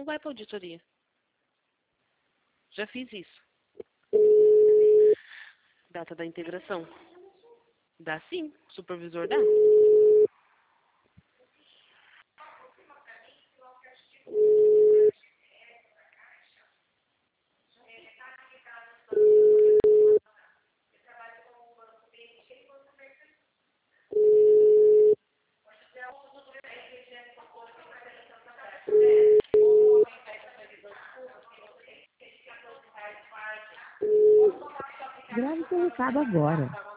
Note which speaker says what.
Speaker 1: não vai para auditoria. Já fiz isso. Data da integração. Dá sim, o supervisor dá.
Speaker 2: Grave seu recado agora.